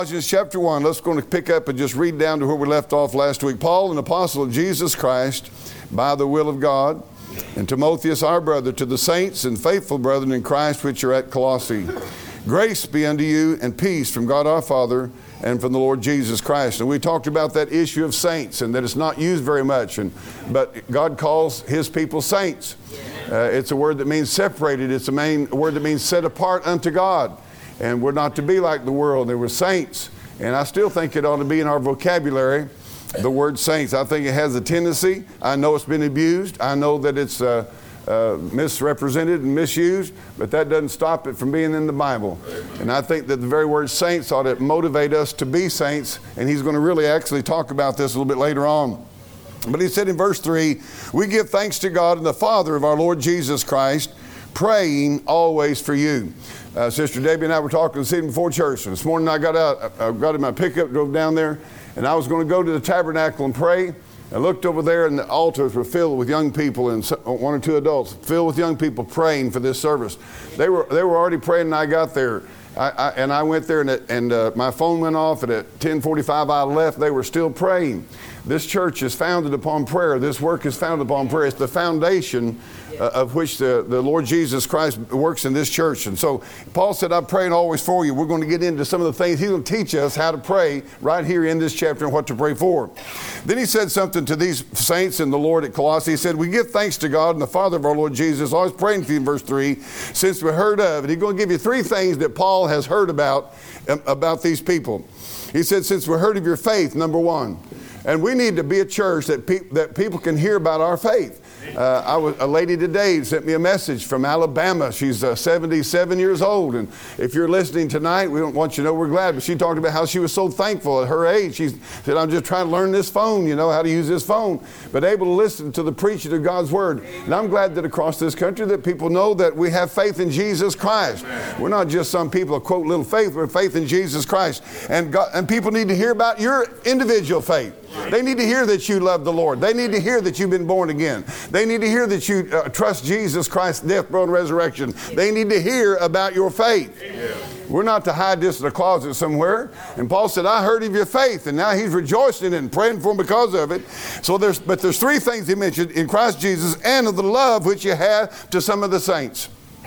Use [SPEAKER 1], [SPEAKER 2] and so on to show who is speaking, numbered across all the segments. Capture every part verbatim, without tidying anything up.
[SPEAKER 1] Colossians chapter one, let's go to pick up and just read down to where we left off last week. Paul, an apostle of Jesus Christ, by the will of God, and Timotheus our brother, to the saints and faithful brethren in Christ which are at Colossae. Grace be unto you and peace from God our Father and from the Lord Jesus Christ. And we talked about that issue of saints and that it's not used very much, and but God calls His people saints. Uh, it's a word that means separated. It's a main a word that means set apart unto God. And we're not to be like the world. They were saints. And I still think it ought to be in our vocabulary, the word saints. I think it has a tendency. I know it's been abused. I know that it's uh, uh, misrepresented and misused, but that doesn't stop it from being in the Bible. And I think that the very word saints ought to motivate us to be saints. And he's going to really actually talk about this a little bit later on. But he said in verse three, we give thanks to God and the Father of our Lord Jesus Christ, praying always for you. Uh, Sister Debbie and I were talking this evening before church. And this morning I got out, I got in my pickup, drove down there, and I was going to go to the tabernacle and pray. I looked over there, and the altars were filled with young people and one or two adults, filled with young people praying for this service. They were they were already praying, and I got there. I, I, and I went there, and, it, and uh, my phone went off, and at ten forty-five I left. They were still praying. This church is founded upon prayer. This work is founded upon prayer. It's the foundation uh, of which the, the Lord Jesus Christ works in this church. And so Paul said, I'm praying always for you. We're going to get into some of the things. He's going to teach us how to pray right here in this chapter and what to pray for. Then he said something to these saints in the Lord at Colossae. He said, we give thanks to God and the Father of our Lord Jesus. Always praying for you in verse three, since we heard of. And he's going to give you three things that Paul has heard about, um, about these people. He said, since we heard of your faith, number one. And we need to be a church that, pe- that people can hear about our faith. Uh, I was, a lady today sent me a message from Alabama. She's uh, seventy-seven years old. And if you're listening tonight, we don't want you to know we're glad. But she talked about how she was so thankful at her age. She said, I'm just trying to learn this phone, you know, how to use this phone. But able to listen to the preaching of God's Word. And I'm glad that across this country that people know that we have faith in Jesus Christ. We're not just some people who quote little faith. We're faith in Jesus Christ. And, God, and people need to hear about your individual faith. They need to hear that you love the Lord. They need to hear that you've been born again. They need to hear that you uh, trust Jesus Christ's death, burial, and resurrection. They need to hear about your faith. Amen. We're not to hide this in a closet somewhere. And Paul said, I heard of your faith. And now he's rejoicing and praying for him because of it. So there's, but there's three things he mentioned in Christ Jesus and of the love which you have to some of the saints.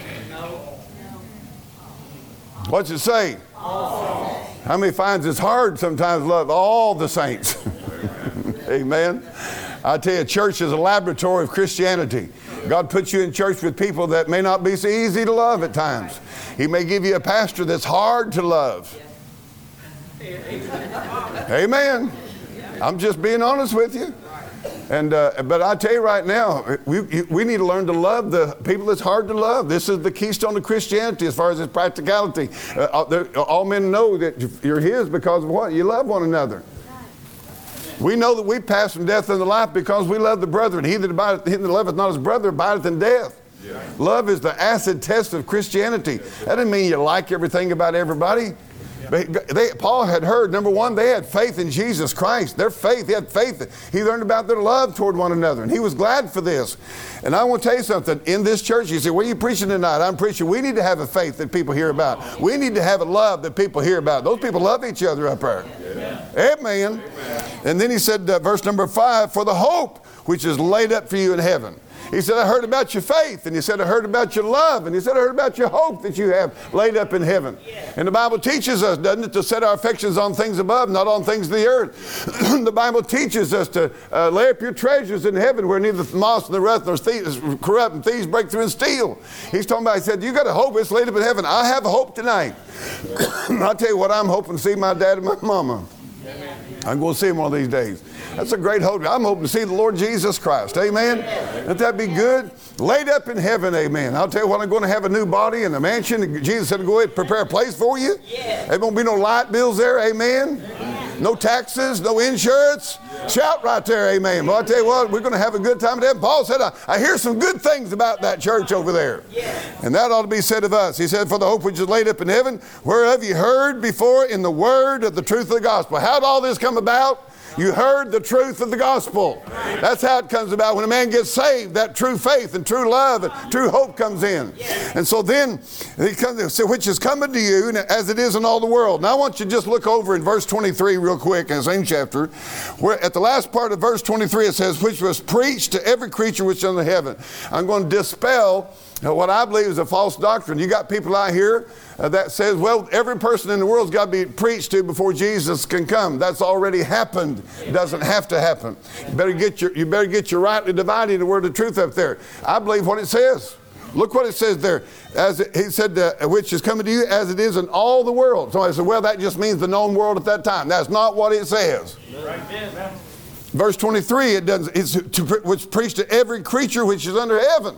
[SPEAKER 1] What's it say? All. How many finds it's hard sometimes to love all the saints? Amen. I tell you, church is a laboratory of Christianity. God puts you in church with people that may not be so easy to love at times. He may give you a pastor that's hard to love. Amen. I'm just being honest with you. And uh, but I tell you right now, we we need to learn to love the people that's hard to love. This is the keystone of Christianity as far as its practicality. Uh, all men know that you're His because of what? You love one another. We know that we pass from death into life because we love the brethren. He that abideth, he that loveth not his brother abideth in death. Yeah. Love is the acid test of Christianity. That doesn't mean you like everything about everybody. But they, Paul had heard, number one, they had faith in Jesus Christ. Their faith, he had faith. He learned about their love toward one another, and he was glad for this. And I want to tell you something. In this church, you say, what are you preaching tonight? I'm preaching. We need to have a faith that people hear about. We need to have a love that people hear about. Those people love each other up there. Yeah. Amen. Amen. And then he said, uh, verse number five, for the hope which is laid up for you in heaven. He said, I heard about your faith. And he said, I heard about your love. And he said, I heard about your hope that you have laid up in heaven. Yeah. And the Bible teaches us, doesn't it, to set our affections on things above, not on things of the earth. The Bible teaches us to uh, lay up your treasures in heaven where neither the moth nor rust nor thieves corrupt and thieves break through and steal. He's talking about, he said, you got a hope, it's laid up in heaven. I have a hope tonight. I'll tell you what, I'm hoping to see my dad and my mama. Amen. I'm going to see him one of these days. That's a great hope. I'm hoping to see the Lord Jesus Christ. Amen. Wouldn't that be good? Laid up in heaven. Amen. I'll tell you what, I'm going to have a new body in a mansion. Jesus said to go ahead and prepare a place for you. Yeah. There won't be no light bills there. Amen. Amen. No taxes, no insurance. Yeah. Shout right there. Amen. Well, I'll tell you what, we're going to have a good time at heaven. Paul said, I, I hear some good things about that church over there. Yeah. And that ought to be said of us. He said, for the hope which is laid up in heaven, whereof you heard before in the word of the truth of the gospel. How did all this come about? You heard the truth of the gospel. That's how it comes about. When a man gets saved, that true faith and true love and true hope comes in. And so then, he comes, so which is coming to you as it is in all the world. Now I want you to just look over in verse twenty-three real quick in the same chapter, where at the last part of verse twenty-three it says, which was preached to every creature which is under heaven. I'm going to dispel what I believe is a false doctrine. You got people out here uh, that says, well, every person in the world's got to be preached to before Jesus can come. That's already happened. It doesn't have to happen. You better get your, you better get your rightly dividing the word of truth up there. I believe what it says. Look what it says there. As it, he said, uh, which is coming to you as it is in all the world. So I said, well, that just means the known world at that time. That's not what it says. Right. Verse twenty-three, it doesn't. It's to, which preached to every creature which is under heaven.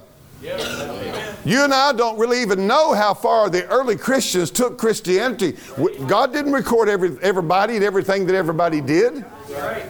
[SPEAKER 1] Yes. You and I don't really even know how far the early Christians took Christianity. God didn't record every, everybody and everything that everybody did. Right.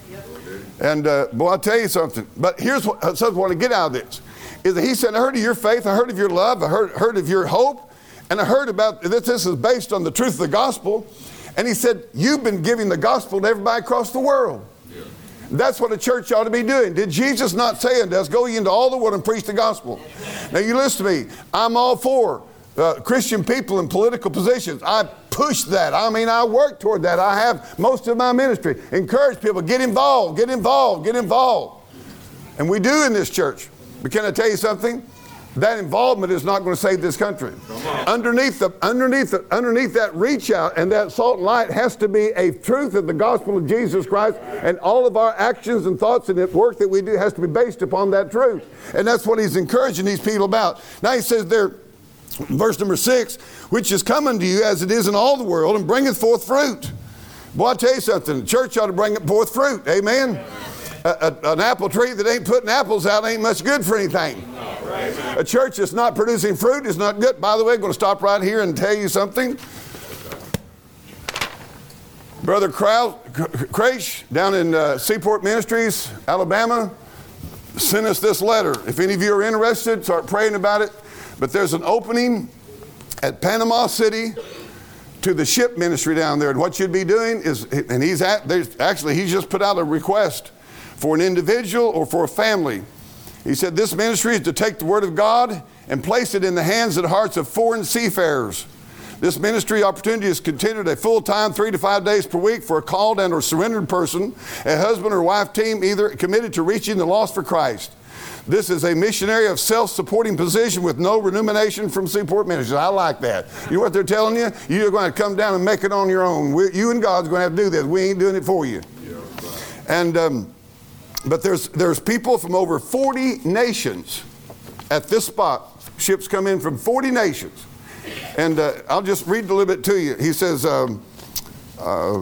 [SPEAKER 1] And uh, boy, I'll tell you something. But here's what I want to get out of this. Is that he said, I heard of your faith, I heard of your love, I heard, heard of your hope, and I heard about this. This is based on the truth of the gospel. And he said, you've been giving the gospel to everybody across the world. That's what a church ought to be doing. Did Jesus not say unto us, go ye into all the world and preach the gospel? Now you listen to me. I'm all for uh, Christian people in political positions. I push that. I mean, I work toward that. I have most of my ministry. Encourage people, get involved, get involved, get involved. And we do in this church. But can I tell you something? That involvement is not going to save this country. Underneath the, underneath the, underneath that reach out and that salt and light has to be a truth of the gospel of Jesus Christ, and all of our actions and thoughts and the work that we do has to be based upon that truth. And that's what he's encouraging these people about. Now he says there, verse number six, which is coming to you as it is in all the world and bringeth forth fruit. Boy, I tell you something, the church ought to bring forth fruit. Amen. A, a, an apple tree that ain't putting apples out ain't much good for anything. A church that's not producing fruit is not good. By the way, I'm going to stop right here and tell you something. Brother Crash down in uh, Seaport Ministries, Alabama, sent us this letter. If any of you are interested, start praying about it. But there's an opening at Panama City to the ship ministry down there. And what you'd be doing is, and he's at, there's, actually, he's just put out a request for an individual or for a family. He said this ministry is to take the word of God and place it in the hands and hearts of foreign seafarers. This ministry opportunity is continued a full-time three to five days per week for a called and or surrendered person, a husband or wife team, either committed to reaching the lost for Christ. This is a missionary of self-supporting position with no remuneration from Seaport Ministries. I like that. You know what they're telling you? You're going to come down and make it on your own. We, you and God's going to have to do this. We ain't doing it for you. Yeah, right. And um, but there's there's people from over forty nations at this spot. Ships come in from forty nations. And uh, I'll just read a little bit to you. He says, um, uh,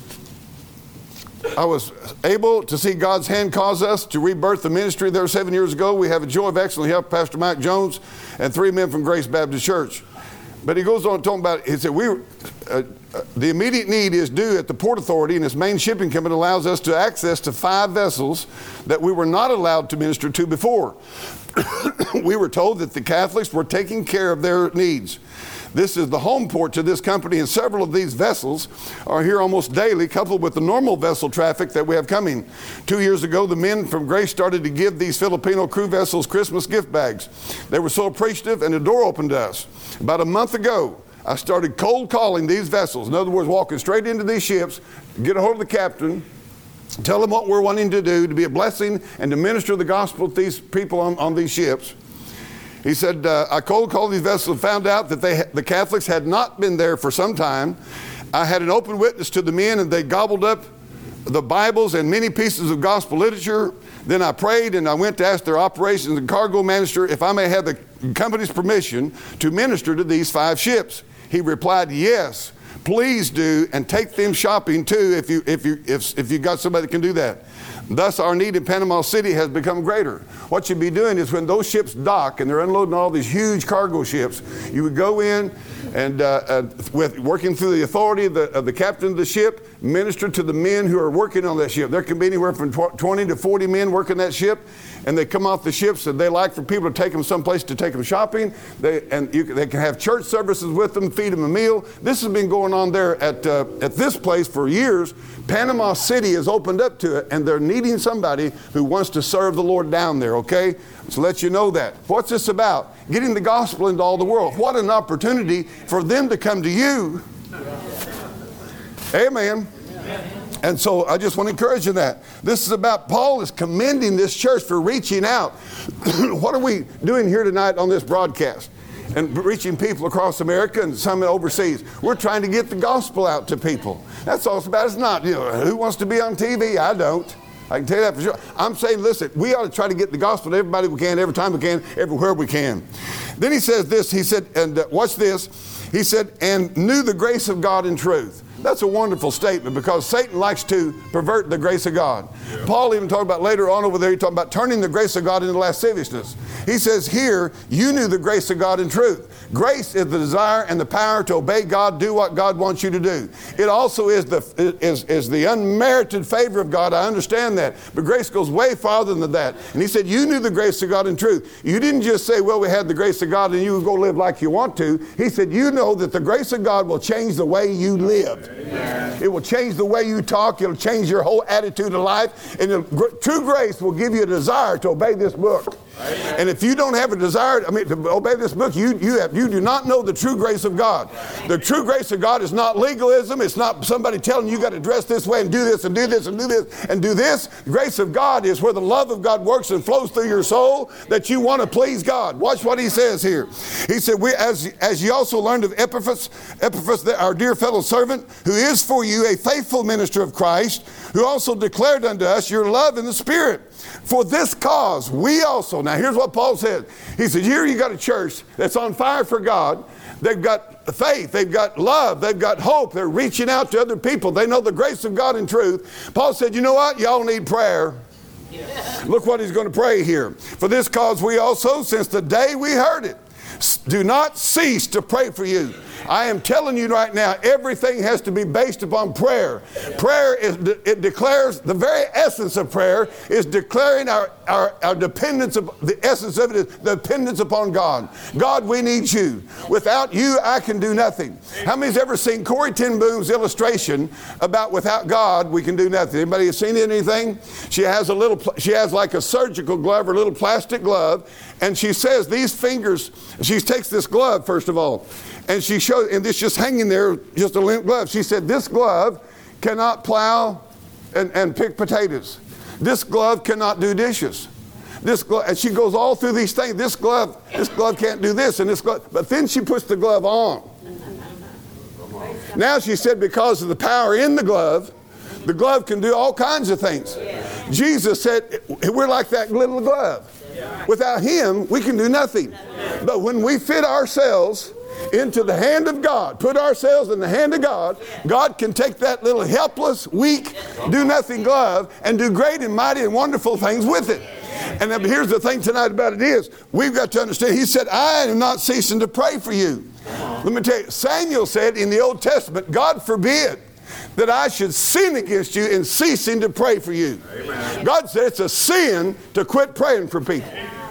[SPEAKER 1] I was able to see God's hand cause us to rebirth the ministry there seven years ago. We have a joy of excellent help, Pastor Mike Jones and three men from Grace Baptist Church. But he goes on talking about, he said, we were, uh, uh, the immediate need is due at the Port Authority, and its main shipping company allows us to access to five vessels that we were not allowed to minister to before. We were told that the Catholics were taking care of their needs. This is the home port to this company, and several of these vessels are here almost daily, coupled with the normal vessel traffic that we have coming. Two years ago, the men from Grace started to give these Filipino crew vessels Christmas gift bags. They were so appreciative, and the door opened to us. About a month ago, I started cold calling these vessels. In other words, walking straight into these ships, get a hold of the captain, tell them what we're wanting to do to be a blessing and to minister the gospel to these people on, on these ships. He said, uh, I cold called these vessels and found out that they, the Catholics had not been there for some time. I had an open witness to the men, and they gobbled up the Bibles and many pieces of gospel literature. Then I prayed, and I went to ask their operations and cargo manager if I may have the company's permission to minister to these five ships. He replied, yes, please do, and take them shopping too if you, if you, if, if you got somebody that can do that. Thus, our need in Panama City has become greater. What you'd be doing is when those ships dock and they're unloading all these huge cargo ships, you would go in and uh, uh, with working through the authority of the, of the captain of the ship, minister to the men who are working on that ship. There can be anywhere from twenty to forty men working that ship, and they come off the ships and they like for people to take them someplace to take them shopping. They, and you, they can have church services with them, feed them a meal. This has been going on there at, uh, at this place for years. Panama City has opened up to it, and they're needing somebody who wants to serve the Lord down there, okay? So let you know that. What's this about? Getting the gospel into all the world. What an opportunity for them to come to you. Amen. And so I just want to encourage you that. This is about, Paul is commending this church for reaching out. What are we doing here tonight on this broadcast? And reaching people across America and some overseas. We're trying to get the gospel out to people. That's all it's about. It's not, you know, who wants to be on T V? I don't. I can tell you that for sure. I'm saying, listen, we ought to try to get the gospel to everybody we can, every time we can, everywhere we can. Then he says this, he said, and uh, watch this. He said, and knew the grace of God in truth. That's a wonderful statement, because Satan likes to pervert the grace of God. Yeah. Paul even talked about later on over there, he talked about turning the grace of God into lasciviousness. He says here, you knew the grace of God in truth. Grace is the desire and the power to obey God, do what God wants you to do. It also is the, is, is the unmerited favor of God. I understand that. But grace goes way farther than that. And he said, you knew the grace of God in truth. You didn't just say, well, we had the grace of God and you go live like you want to. He said, you know that the grace of God will change the way you lived. Amen. It will change the way you talk. It'll change your whole attitude of life. And the, true grace will give you a desire to obey this book. Amen. And if you don't have a desire, I mean, to obey this book, you you have you do not know the true grace of God. The true grace of God is not legalism. It's not somebody telling you, you got to dress this way and do this and do this and do this and do this. The grace of God is where the love of God works and flows through your soul, that you want to please God. Watch what he says here. He said, "We as as you also learned of Epaphras, Epaphras, our dear fellow servant, who is for you a faithful minister of Christ, who also declared unto us your love in the Spirit. For this cause we also," now here's what Paul said. He said, here you got a church that's on fire for God. They've got faith, they've got love, they've got hope. They're reaching out to other people. They know the grace of God in truth. Paul said, you know what? Y'all need prayer. Yeah. Look what he's going to pray here. For this cause we also, since the day we heard it, do not cease to pray for you. I am telling you right now, everything has to be based upon prayer. Prayer, is it declares, the very essence of prayer is declaring our, our, our dependence, of, the essence of it is dependence upon God. God, we need you. Without you, I can do nothing. How many's ever seen Corrie ten Boom's illustration about without God, we can do nothing? Anybody has seen anything? She has a little, she has like a surgical glove or a little plastic glove, and she says these fingers, she takes this glove first of all, and she showed, and this just hanging there, just a limp glove. She said, this glove cannot plow and, and pick potatoes. This glove cannot do dishes. This glove, and she goes all through these things. This glove, this glove can't do this, and this glove. But then she puts the glove on. Now she said, because of the power in the glove, the glove can do all kinds of things. Yeah. Jesus said, we're like that little glove. Yeah. Without him, we can do nothing. But when we fit ourselves into the hand of God, put ourselves in the hand of God, God can take that little helpless, weak, do nothing glove and do great and mighty and wonderful things with it. And then here's the thing tonight about it is, we've got to understand, he said, I am not ceasing to pray for you. Let me tell you, Samuel said in the Old Testament, God forbid that I should sin against you in ceasing to pray for you. Amen. God said it's a sin to quit praying for people.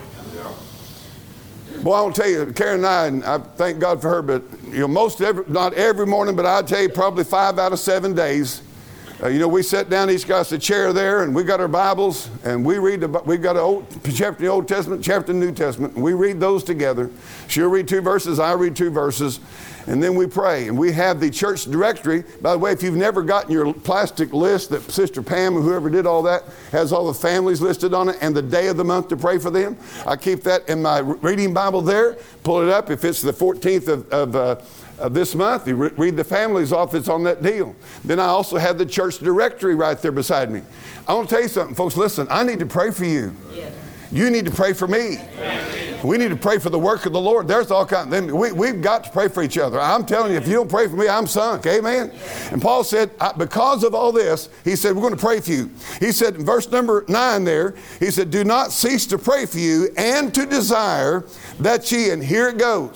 [SPEAKER 1] Well, I want to tell you, Karen and I, and I thank God for her, but you know, most every, not every morning, but I'll tell you probably five out of seven days, uh, you know, we sit down, each got a chair there, and we got our Bibles, and we read, the, we've got a old, chapter in the Old Testament, chapter in the New Testament, and we read those together. She'll read two verses, I read two verses, and then we pray. And we have the church directory. By the way, if you've never gotten your plastic list that Sister Pam, or whoever did all that, has all the families listed on it and the day of the month to pray for them, I keep that in my reading Bible there. Pull it up. If it's the fourteenth of, of, uh, of this month, you re- read the families off that's on that deal. Then I also have the church directory right there beside me. I want to tell you something, folks. Listen, I need to pray for you. Yeah. You need to pray for me. Amen. We need to pray for the work of the Lord. There's all kinds. We, we've got to pray for each other. I'm telling you, if you don't pray for me, I'm sunk. Amen. And Paul said, because of all this, he said, we're going to pray for you. He said in verse number nine there, he said, do not cease to pray for you and to desire that ye, and here it goes.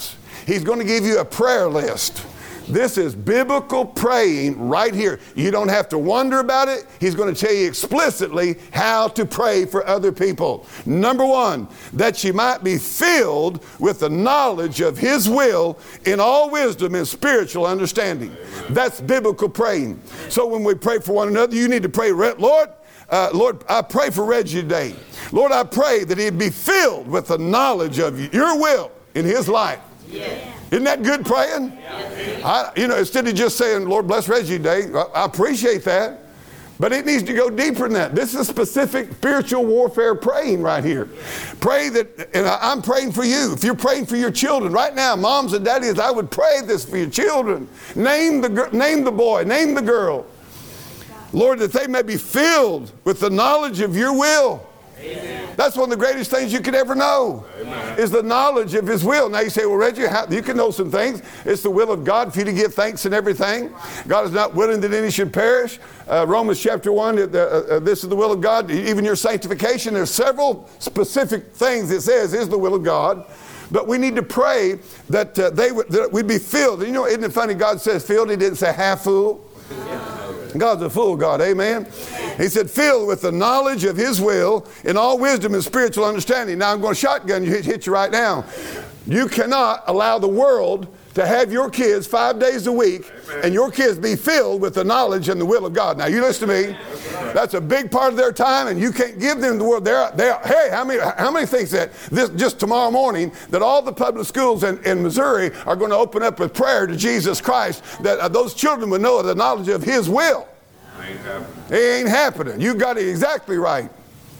[SPEAKER 1] He's going to give you a prayer list. This is biblical praying right here. You don't have to wonder about it. He's going to tell you explicitly how to pray for other people. Number one, that you might be filled with the knowledge of His will in all wisdom and spiritual understanding. That's biblical praying. So when we pray for one another, you need to pray, Lord, Uh, Lord, I pray for Reggie today. Lord, I pray that he'd be filled with the knowledge of your will in his life. Yeah. Isn't that good praying? Yeah. I, you know, instead of just saying, Lord, bless Reggie today, I, I appreciate that. But it needs to go deeper than that. This is specific spiritual warfare praying right here. Pray that, and I, I'm praying for you. If you're praying for your children right now, moms and daddies, I would pray this for your children. Name the, name the boy, name the girl. Lord, that they may be filled with the knowledge of your will. Amen. That's one of the greatest things you could ever know. Amen. Is the knowledge of His will. Now you say, well, Reggie, how, you can know some things. It's the will of God for you to give thanks in everything. God is not willing that any should perish. Uh, Romans chapter one, uh, uh, this is the will of God. Even your sanctification, there's several specific things it says is the will of God. But we need to pray that, uh, they w- that we'd be filled. You know, isn't it funny? God says filled. He didn't say half full. Yeah. God's a full God, amen? He said, filled with the knowledge of His will in all wisdom and spiritual understanding. Now I'm going to shotgun you, hit, hit you right now. You cannot allow the world to have your kids five days a week and your kids be filled with the knowledge and the will of God. Now you listen to me. That's a big part of their time, and you can't give them the word. They're, they're, hey, how many, how many thinks that this just tomorrow morning that all the public schools in, in Missouri are going to open up with prayer to Jesus Christ, that uh, those children would know the knowledge of His will? Ain't happening. It ain't happening. You got it exactly right.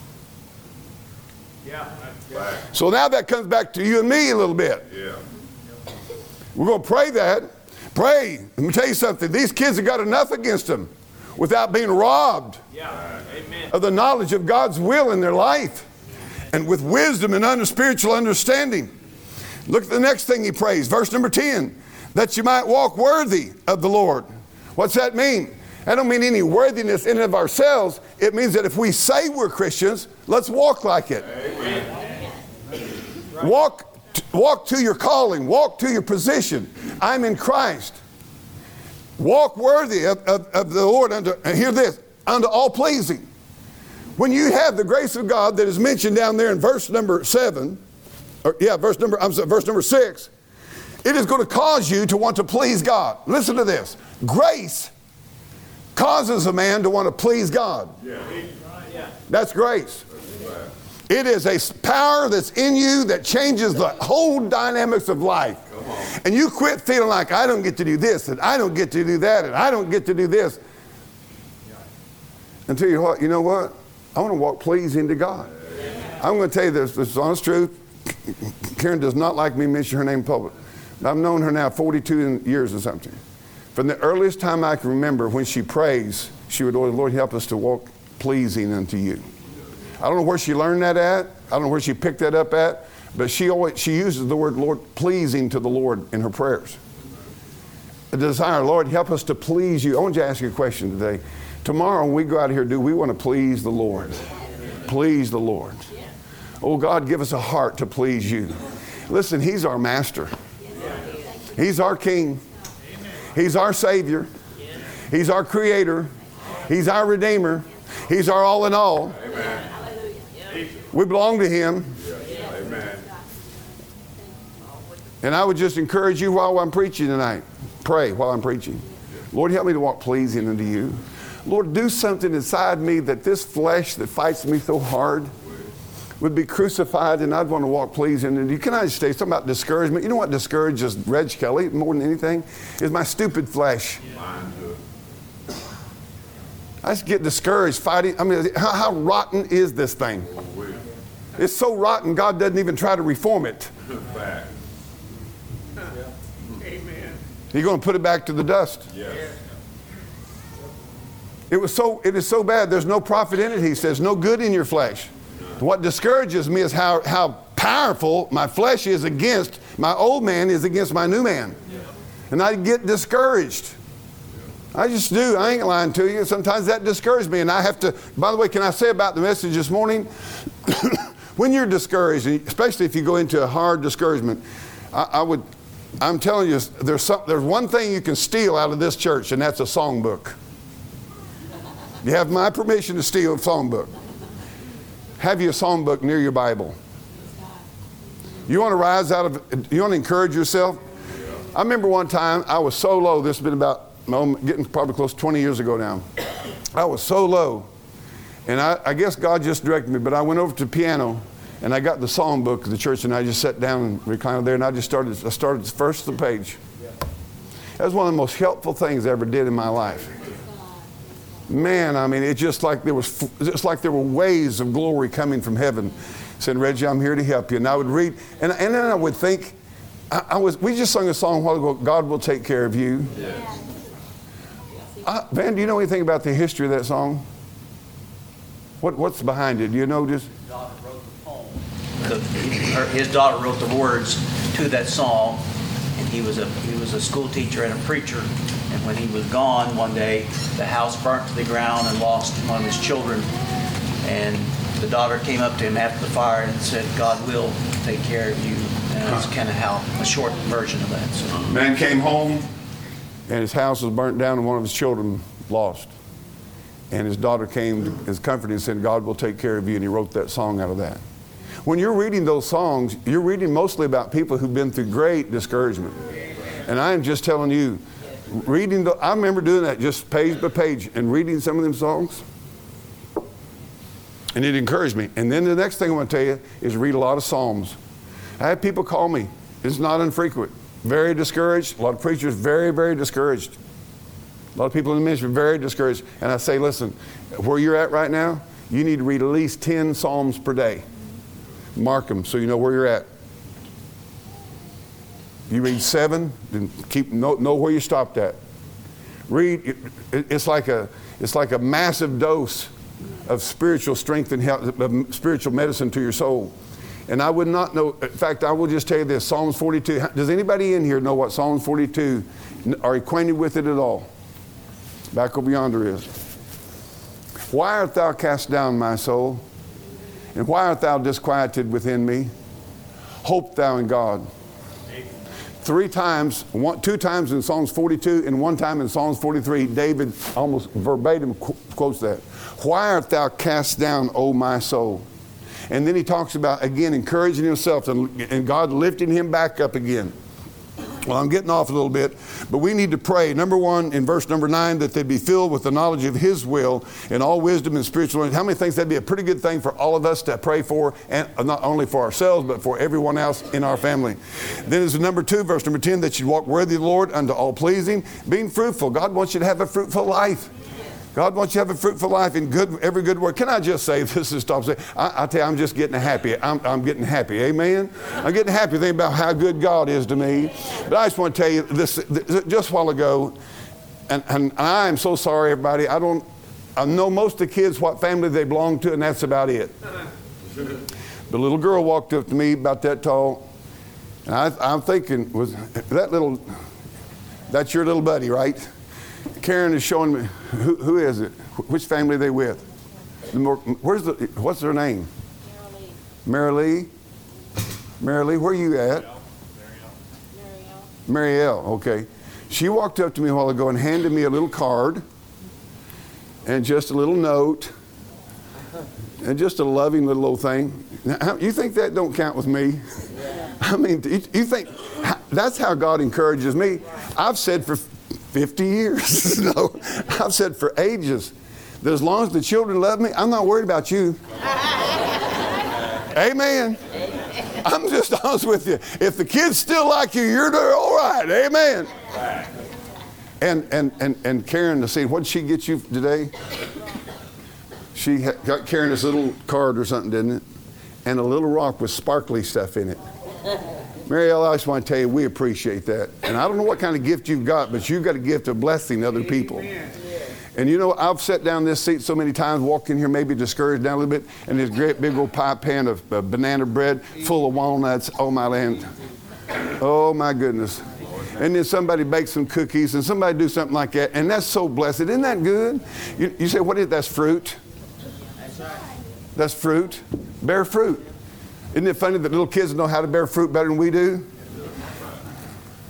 [SPEAKER 1] Yeah. Right. So now that comes back to you and me a little bit. Yeah. We're going to pray that. Pray. Let me tell you something. These kids have got enough against them without being robbed yeah. Amen. Of the knowledge of God's will in their life. And with wisdom and under spiritual understanding. Look at the next thing he prays. Verse number ten. That you might walk worthy of the Lord. What's that mean? I don't mean any worthiness in and of ourselves. It means that if we say we're Christians, let's walk like it. Amen. Walk Walk to your calling. Walk to your position. I'm in Christ. Walk worthy of, of, of the Lord unto, and hear this, unto all pleasing. When you have the grace of God that is mentioned down there in verse number seven, or yeah, verse number, I'm sorry, verse number six, it is going to cause you to want to please God. Listen to this. Grace causes a man to want to please God. Yeah. That's grace. It is a power that's in you that changes the whole dynamics of life. And you quit feeling like, I don't get to do this, and I don't get to do that, and I don't get to do this. Until you, you know what? I want to walk pleasing to God. I'm going to tell you this, this is honest truth. Karen does not like me mention her name in public. I've known her now forty-two years or something. From the earliest time I can remember, when she prays, she would order, Lord, help us to walk pleasing unto you. I don't know where she learned that at. I don't know where she picked that up at. But she always she uses the word Lord, pleasing to the Lord in her prayers. A desire, Lord, help us to please you. I want you to ask you a question today. Tomorrow when we go out here, do we want to please the Lord? Please the Lord. Oh God, give us a heart to please you. Listen, He's our master. He's our King. He's our Savior. He's our Creator. He's our Redeemer. He's our all in all. Amen. We belong to Him. Amen. And I would just encourage you while I'm preaching tonight. Pray while I'm preaching. Lord, help me to walk pleasing unto you. Lord, do something inside me that this flesh that fights me so hard would be crucified, and I'd want to walk pleasing. And you can I just say something about discouragement? You know what discourages Reg Kelly more than anything? Is my stupid flesh. I just get discouraged fighting. I mean, how, how rotten is this thing? It's so rotten, God doesn't even try to reform it. Amen. He's going to put it back to the dust. Yes. It was so. It is so bad. There's no profit in it. He says, no good in your flesh. What discourages me is how how powerful my flesh is against my old man is against my new man, and I get discouraged. I just do. I ain't lying to you. Sometimes that discourages me, and I have to. By the way, can I say about the message this morning? When you're discouraged, especially if you go into a hard discouragement, I, I would I'm telling you, there's some, there's one thing you can steal out of this church, and that's a songbook. You have my permission to steal a songbook. Have you a songbook near your Bible? You want to rise out of, you want to encourage yourself? I remember one time I was so low, this has been about, oh, getting probably close to twenty years ago now. I was so low, and I, I guess God just directed me, but I went over to the piano, and I got the songbook of the church, and I just sat down and reclined there, and I just started, I started first the page. That was one of the most helpful things I ever did in my life. Man, I mean, it's just like there was, just like there were waves of glory coming from heaven, saying, Reggie, I'm here to help you. And I would read, and, and then I would think, I, I was, we just sung a song a while ago, God will take care of you. Yes. I, Van, do you know anything about the history of that song? What, what's behind it? Do you know just?
[SPEAKER 2] His daughter wrote the poem. The, her, his daughter wrote the words to that song, and he was a he was a school teacher and a preacher. And when he was gone one day, the house burnt to the ground and lost one of his children. And the daughter came up to him after the fire and said, God will take care of you. And that's kind of how, a short version of that. So.
[SPEAKER 1] Man came home, and his house was burnt down and one of his children lost. And his daughter came to his comfort and said, God will take care of you. And he wrote that song out of that. When you're reading those songs, you're reading mostly about people who've been through great discouragement. And I am just telling you, reading the, I remember doing that just page by page and reading some of them songs. And it encouraged me. And then the next thing I want to tell you is read a lot of Psalms. I have people call me. It's not infrequent. Very discouraged. A lot of preachers very, very discouraged. A lot of people in the ministry very discouraged. And I say, listen, where you're at right now, you need to read at least ten Psalms per day. Mark them so you know where you're at. You read seven, then keep know, know where you stopped at. Read. It, it's like a it's like a massive dose of spiritual strength and health, of spiritual medicine to your soul. And I would not know. In fact, I will just tell you this: Psalms forty-two. Does anybody in here know what Psalms forty-two are acquainted with it at all? Back over yonder is. Why art thou cast down, my soul? And why art thou disquieted within me? Hope thou in God. Three times, one, two times in Psalms forty-two and one time in Psalms forty-three, David almost verbatim qu- quotes that. Why art thou cast down, O my soul? And then he talks about, again, encouraging himself and, and God lifting him back up again. Well, I'm getting off a little bit, but we need to pray. Number one, in verse number nine, that they'd be filled with the knowledge of His will in all wisdom and spiritual knowledge. How many think that'd be a pretty good thing for all of us to pray for, and not only for ourselves, but for everyone else in our family? Then is number two, verse number ten, that you walk worthy of the Lord unto all pleasing, being fruitful. God wants you to have a fruitful life. God wants you to have a fruitful life in good, every good work. Can I just say, this is stop saying, I, I tell you, I'm just getting happy. I'm, I'm getting happy. Amen? I'm getting happy thinking about how good God is to me. But I just want to tell you this, this just a while ago, and, and I am so sorry, everybody. I don't, I know most of the kids what family they belong to, and that's about it. The little girl walked up to me about that tall, and I, I'm thinking, was that little, that's your little buddy, right? Karen is showing me, who, who is it? Which family are they with? The more, where's the, what's their name? Mary Lee. Mary Lee, where are you at? Mary L. Okay. She walked up to me a while ago and handed me a little card and just a little note and just a loving little old thing. Now, you think that don't count with me? I mean, you, you think that's how God encourages me? I've said for fifty years. No, I've said for ages that as long as the children love me, I'm not worried about you. Amen. I'm just honest with you. If the kids still like you, you're doing all right. Amen. And and and and Karen, to see what did she get you today? She ha- got Karen this little card or something, didn't it? And a little rock with sparkly stuff in it. Mary Ellen, I just want to tell you, we appreciate that. And I don't know what kind of gift you've got, but you've got a gift of blessing other people. Amen. And you know, I've sat down this seat so many times, walked in here maybe discouraged down a little bit, and this great big old pie pan of uh, banana bread full of walnuts. Oh, my land. Oh, my goodness. And then somebody bakes some cookies, and somebody do something like that, and that's so blessed. Isn't that good? You, you say, what is that's fruit? That's right. That's fruit. Bear fruit. Isn't it funny that little kids know how to bear fruit better than we do?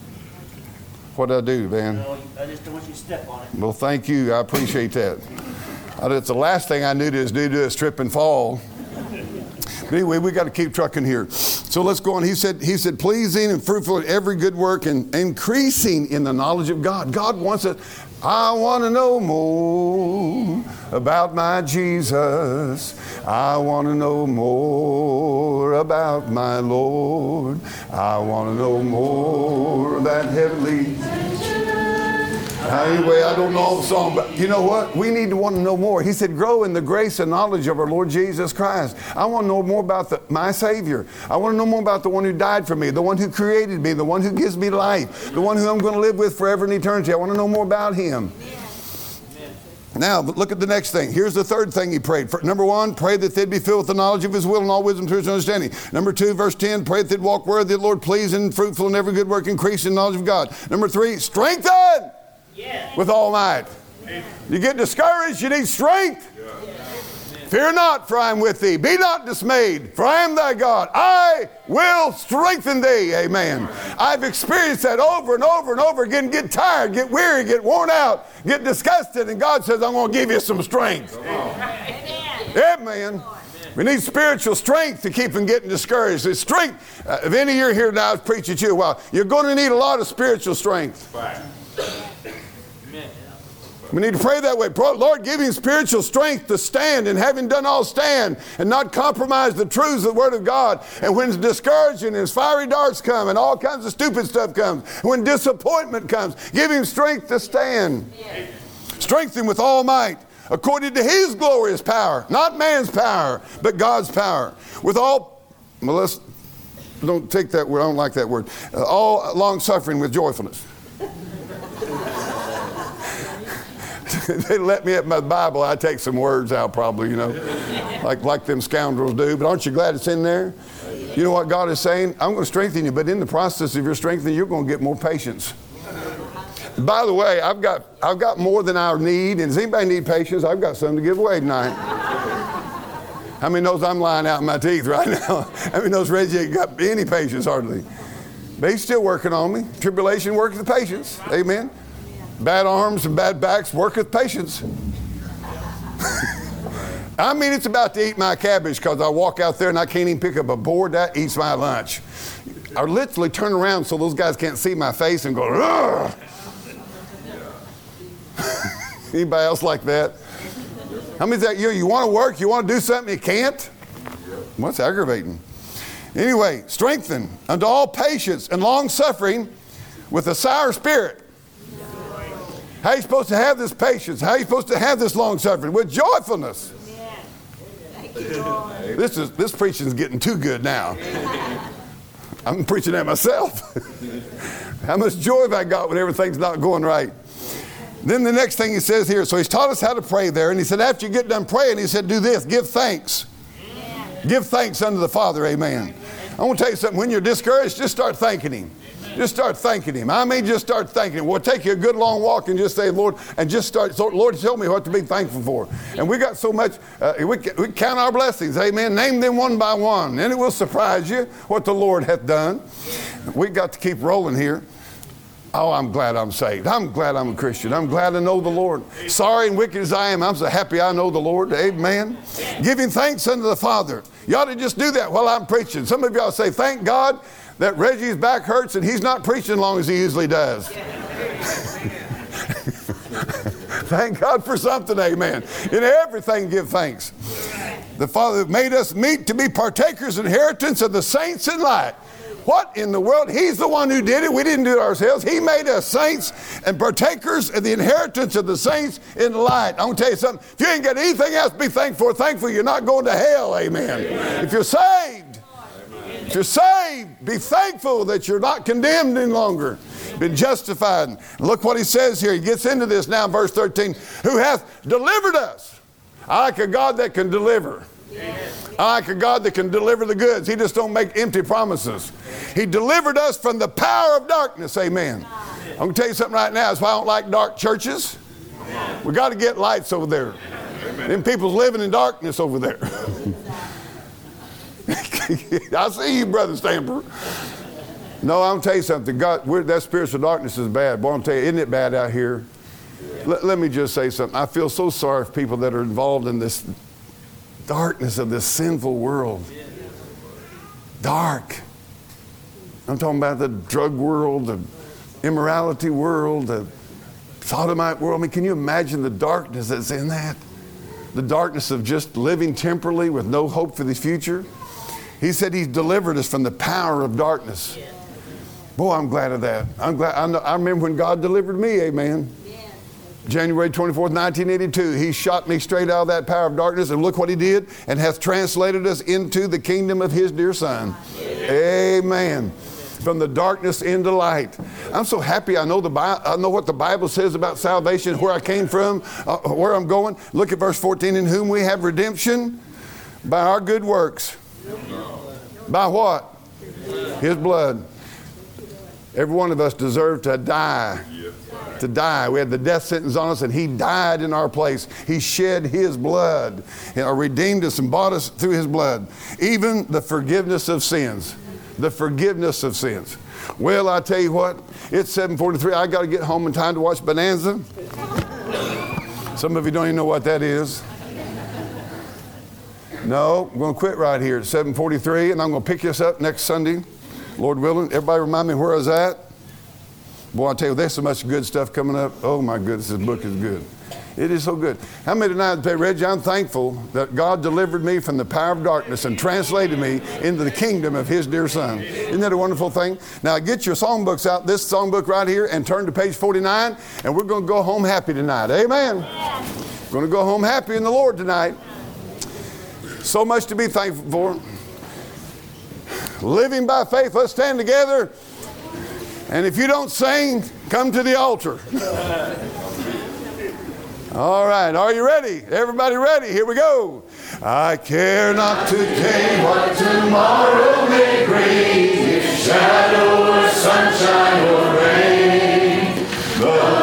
[SPEAKER 1] What did I do, Van?
[SPEAKER 3] No, I just don't want you to step on it.
[SPEAKER 1] Well, thank you. I appreciate that. It's the last thing I knew to is do to is trip and fall. But anyway, we got to keep trucking here. So let's go on. He said, he said, pleasing and fruitful in every good work and increasing in the knowledge of God. God wants it. I want to know more about my Jesus. I want to know more about my Lord. I want to know more of that heavenly. Anyway, I don't know all the song, but you know what? We need to want to know more. He said, grow in the grace and knowledge of our Lord Jesus Christ. I want to know more about the, my Savior. I want to know more about the one who died for me, the one who created me, the one who gives me life, the one who I'm going to live with forever in eternity. I want to know more about Him. Now, look at the next thing. Here's the third thing he prayed. For, number one, pray that they'd be filled with the knowledge of His will and all wisdom, truth, and understanding. Number two, verse ten, pray that they'd walk worthy of the Lord, pleasing and fruitful in every good work, increasing in knowledge of God. Number three, strengthen with all might. You get discouraged, you need strength. Fear not, for I am with thee. Be not dismayed, for I am thy God. I will strengthen thee. Amen. I've experienced that over and over and over again. Get tired, get weary, get worn out, get disgusted, and God says, I'm going to give you some strength. Amen. We need spiritual strength to keep from getting discouraged. It's strength. Uh, if any of you are here now, I was preaching to you a while. You're going to need a lot of spiritual strength. We need to pray that way. Lord, give him spiritual strength to stand, and having done all, stand and not compromise the truths of the Word of God. And when it's discouraging and fiery darts come and all kinds of stupid stuff comes, when disappointment comes, give him strength to stand. Yeah. Strengthen with all might, according to His glorious power, not man's power, but God's power. With all, well, let's, don't take that word, I don't like that word. Uh, all long suffering with joyfulness. They let me at my Bible, I take some words out probably, you know, like, like them scoundrels do. But aren't you glad it's in there? You know what God is saying? I'm going to strengthen you, but in the process of your strengthening, you're going to get more patience. By the way, I've got, I've got more than I need. And does anybody need patience? I've got some to give away tonight. How many knows I'm lying out in my teeth right now? How many knows Reggie ain't got any patience hardly? But he's still working on me. Tribulation works with patience. Amen. Bad arms and bad backs work with patience. I mean, it's about to eat my cabbage because I walk out there and I can't even pick up a board. That eats my lunch. I literally turn around so those guys can't see my face and go, ugh. Anybody else like that? How many of that you, you want to work, you want to do something, you can't? Well, that's aggravating. Anyway, strengthen unto all patience and long suffering with a sour spirit. How are you supposed to have this patience? How are you supposed to have this long suffering? With joyfulness. Thank you, Lord. This is this preaching is getting too good now. I'm preaching at myself. How much joy have I got when everything's not going right? Then the next thing he says here, so he's taught us how to pray there, and he said after you get done praying, he said do this, give thanks. Amen. Give thanks unto the Father, amen. Amen. I want to tell you something, when you're discouraged, just start thanking Him. Just start thanking Him. I mean, just start thanking Him. Well, take you a good long walk and just say, Lord, and just start, so, Lord, show me what to be thankful for. And we got so much, uh, we, we count our blessings, amen. Name them one by one, and it will surprise you what the Lord hath done. We got to keep rolling here. Oh, I'm glad I'm saved. I'm glad I'm a Christian. I'm glad I know the Lord. Sorry and wicked as I am, I'm so happy I know the Lord. Amen. Giving thanks unto the Father. You ought to just do that while I'm preaching. Some of y'all say, thank God that Reggie's back hurts and he's not preaching as long as he usually does. Thank God for something, amen. In everything give thanks. The Father made us meet to be partakers of the inheritance of the saints in light. What in the world? He's the one who did it. We didn't do it ourselves. He made us saints and partakers of the inheritance of the saints in light. I'm going to tell you something. If you ain't got anything else to be thankful for, thankful you're not going to hell. Amen. Amen. If you're saved, Amen. If you're saved, be thankful that you're not condemned any longer. Been justified. Look what he says here. He gets into this now in verse thirteen. Who hath delivered us. I like a God that can deliver. Yes. I like a God that can deliver the goods. He just don't make empty promises. He delivered us from the power of darkness. Amen. I'm going to tell you something right now. That's why I don't like dark churches. We got to get lights over there. Them people's living in darkness over there. I see you, Brother Stamper. No, I'm going to tell you something. God, we're, that spiritual darkness is bad. Boy, I'm telling you, isn't it bad out here? Let, let me just say something. I feel so sorry for people that are involved in this darkness of this sinful world. Dark. I'm talking about the drug world, the immorality world, the sodomite world. I mean, can you imagine the darkness that's in that? The darkness of just living temporally with no hope for the future. He said he's delivered us from the power of darkness. Boy, I'm glad of that. I'm glad. I, know, I remember when God delivered me, amen. January twenty-fourth, nineteen eighty-two, he shot me straight out of that power of darkness, and look what he did, and hath translated us into the kingdom of his dear Son. Amen. From the darkness into light. I'm so happy I know the Bi- I know what the Bible says about salvation, where I came from, uh, where I'm going. Look at verse fourteen, in whom we have redemption by our good works. By what? His blood. Every one of us deserved to die. To die. We had the death sentence on us, and he died in our place. He shed his blood and redeemed us and bought us through his blood. Even the forgiveness of sins. The forgiveness of sins. Well, I tell you what, it's seven forty-three. I got to get home in time to watch Bonanza. Some of you don't even know what that is. No, I'm going to quit right here at seven forty-three, and I'm going to pick this up next Sunday, Lord willing. Everybody remind me where I was at. Boy, I tell you, there's so much good stuff coming up. Oh, my goodness, this book is good. It is so good. How many tonight say, Reggie, I'm thankful that God delivered me from the power of darkness and translated me into the kingdom of his dear Son. Isn't that a wonderful thing? Now, get your songbooks out, this songbook right here, and turn to page forty-nine, and we're going to go home happy tonight. Amen. We're going to go home happy in the Lord tonight. So much to be thankful for. Living by faith, let's stand together. And if you don't sing, come to the altar. All right, are you ready? Everybody ready? Here we go. I care not today what tomorrow may bring, if shadow or sunshine or rain. But